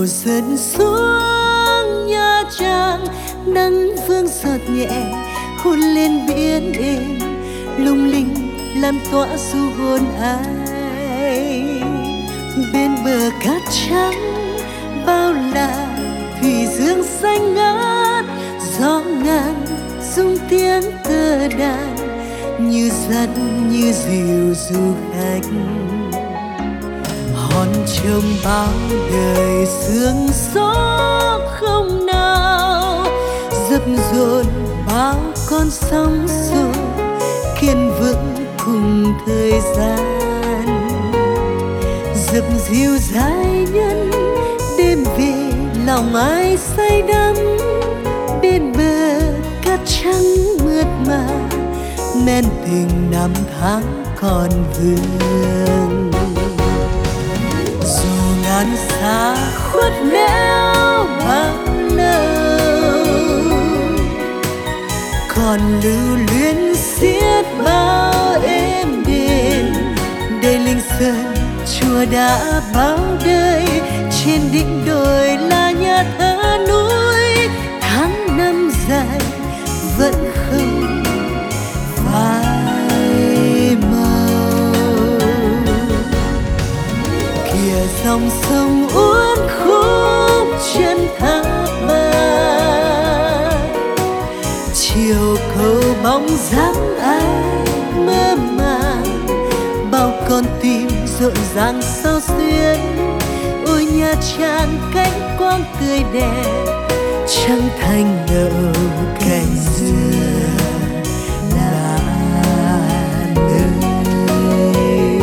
dần xuống Nha Trang, nắng vương giọt nhẹ hôn lên biển đêm lung linh lan tỏa du hồn ai. Bên bờ cát trắng bao là thủy dương xanh ngát, gió ngàn rung tiếng tơ đàn như dắt như dìu du khách. Hòn trông bao đời sương gió không nào, dập dồn bao con sóng xô kiên vững cùng thời gian. Dập dìu giai nhân đêm về lòng ai say đắm, bên bờ cát trắng mượt mà men tình năm tháng còn vương. Dù ngàn xa khuất nẻo bao lâu, còn lưu luyến xiết bao êm đềm. Đây Linh Sơn chùa đã bao đời, trên đỉnh đồi là nhà thờ núi. Tháng năm dài vẫn không phai màu. Kìa dòng sông uốn khúc chân Thác Bà, chiều cầu bóng dáng ai mơ màng. Bao con tim rộn ràng sao xuyên, ôi Nha Trang cánh quang tươi đẹp. Trăng thanh nở cành dừa là nơi.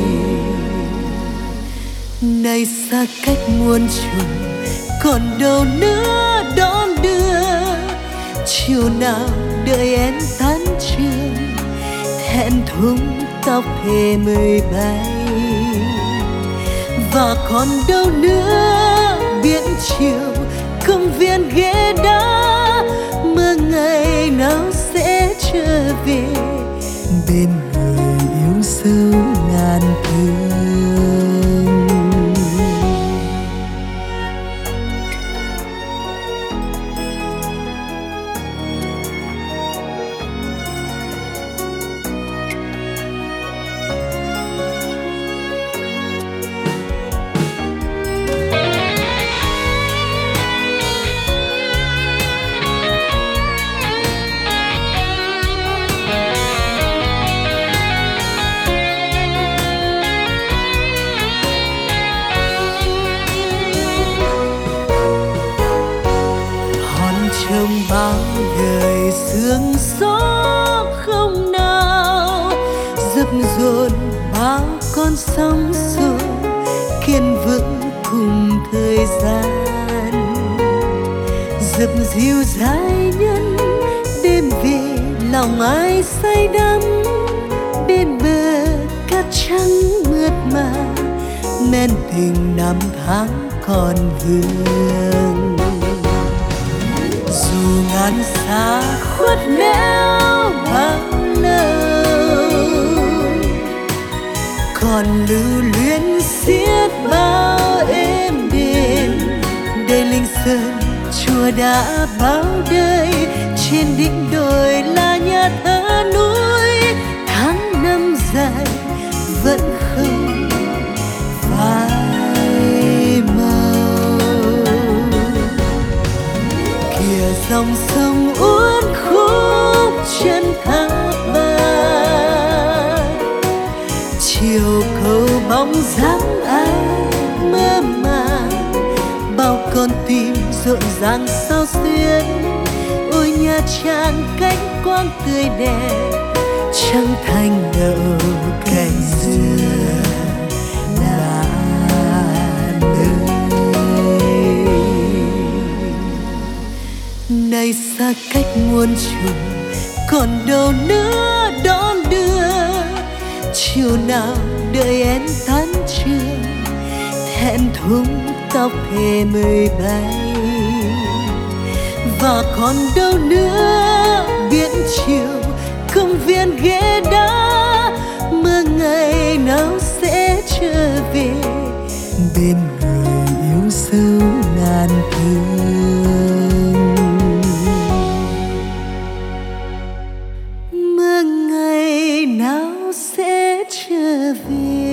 Nay xa cách muôn trùng, còn đâu nữa đón đưa. Chiều nào đợi em tan trường, thẹn thùng tóc thề mây bay. Và còn đâu nữa biển chiều công viên ghế đá, mơ ngày nào sẽ trở về bên người yêu dấu ngàn thương. Trong bao đời sương gió không nào, dập dồn bao con sóng xô kiên vững cùng thời gian. Dập dìu giai nhân đêm về lòng ai say đắm, bên bờ cát trắng mượt mà men tình năm tháng còn vương. Dù ngàn xa khuất nẻo bao lâu, còn lưu luyến xiết bao êm đềm. Đây Linh Sơn chùa đã bao đời, trên đỉnh đồi là nhà thờ núi. Tháng năm dài vẫn không phai màu. Kìa dòng sông uốn khúc chân Thác Bà, chiều cầu bóng dáng ai mơ màng. Bao con tim rộn ràng sao xuyên, ôi Nha Trang cánh quang tươi đẹp. Trăng thanh nở cành dừa là nơi. Nay xa cách muôn trùng, còn đâu nữa đón đưa. Chiều nào đợi em tan trường, thẹn thùng tóc thề mây bay. Và còn đâu nữa biển chiều công viên ghế đá, mơ ngày nào sẽ trở về bên người yêu dấu trở về.